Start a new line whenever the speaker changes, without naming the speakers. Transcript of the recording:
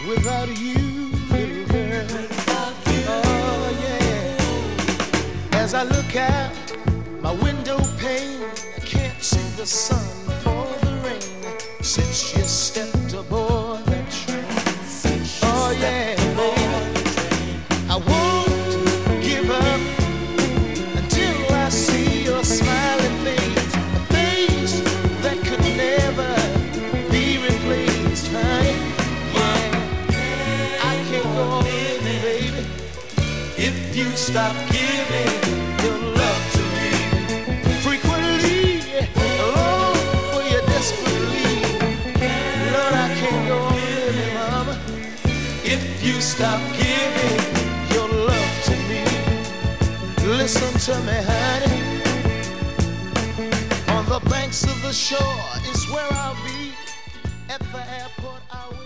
without you, little girl. Oh yeah. As I look out my window pane, I can't see the sun for the rain. Since you stepped aboard that train, oh yeah, baby, I won't give up until I see your smiling face, a face that could never be replaced, honey. Yeah, I can't go on living, baby, if you stop giving your love to me frequently, long for you desperately. Lord, I can't go on living, mama, if you stop giving your love to me. Listen to me, honey. On the banks of the shore is where I'll be. At the airport I'll